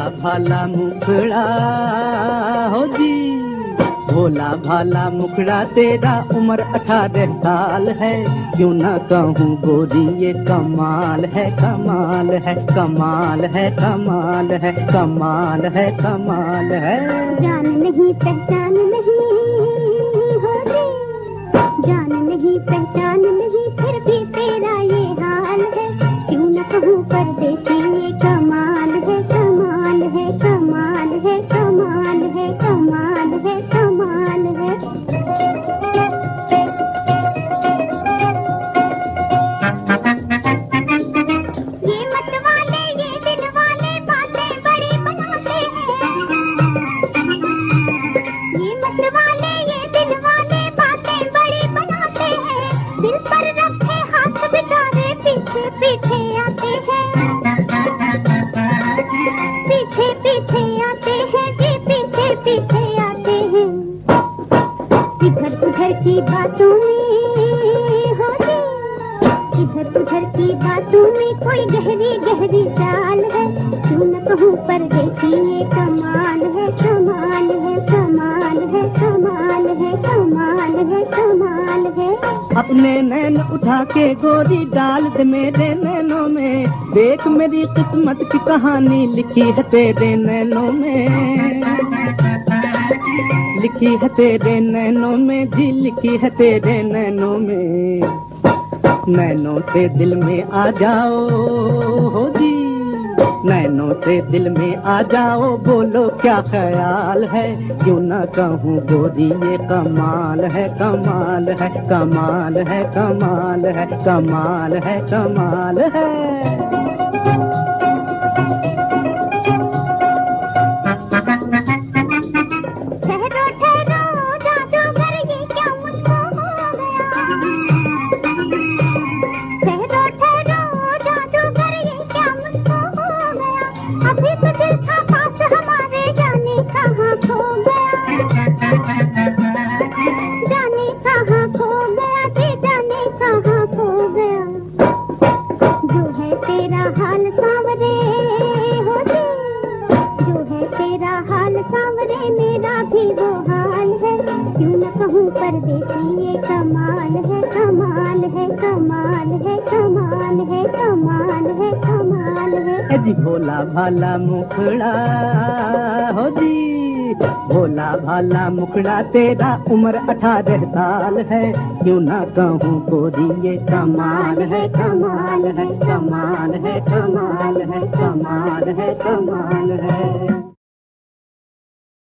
भाला मुखड़ा हो जी, भोला भाला मुखड़ा तेरा, उम्र 18 साल है। क्यों न कहूँ गोरी ये कमाल है, कमाल है, कमाल है, कमाल है, कमाल है, कमाल है। जान नहीं पहचान नहीं हो जी, जान नहीं पहचान नहीं, फिर भी तेरा ये हाल है। क्यों न कहूँ परदेसी ये कमाल है, कमाल है, कमाल है, कमाल है, कमाल है, कमाल है। ये मत वाले ये दिल वाले बातें बड़ी बनाते हैं, ये मत वाले ये दिल वाले बातें बड़ी बनाते हैं। दिल पर रखे हाथ बेचारे पीछे पीछे आते हैं, पीछे पीछे आते हैं जी, पीछे पीछे आते हैं। इधर उधर की बातों में हो जी, इधर उधर की बातों में कोई गहरी गहरी चाल है। क्यों न कहूँ परदेसी ये कमाल है, कमाल है, कमाल है, कमाल है, कमाल है, कमाल है। अपने नैन उठा के गोरी डाल दे मेरे नैनों में, देख मेरी किस्मत की कहानी लिखी है तेरे नैनों में, लिखी है तेरे नैनों में जी, लिखी है तेरे नैनों में। नैनों से दिल में आ जाओ हो जी, नैनों से दिल में आ जाओ, बोलो क्या ख्याल है। क्यों न कहूँ गोरी ये कमाल है, कमाल है, कमाल है, कमाल है, कमाल है, कमाल है। अभी तो दिल था पास हमारे, जाने कहाँ खो गया, जाने कहाँ खो गया जी, जाने कहाँ खो गया। जो है तेरा हाल सांवरे हो जी, जो है तेरा हाल सांवरे, मेरा भी वो हाल है। क्यों न कहूँ परदेसी ये कमाल है, कमाल है, कमाल है, कमाल है, कमाल है, कमाल है। जी भोला भाला मुखड़ा हो जी, भोला भाला मुखड़ा तेरा, उम्र 18 साल है। क्यों ना कहूँ गोरी ये कमाल है, कमाल है, कमाल है, कमाल है, कमाल है, कमाल है।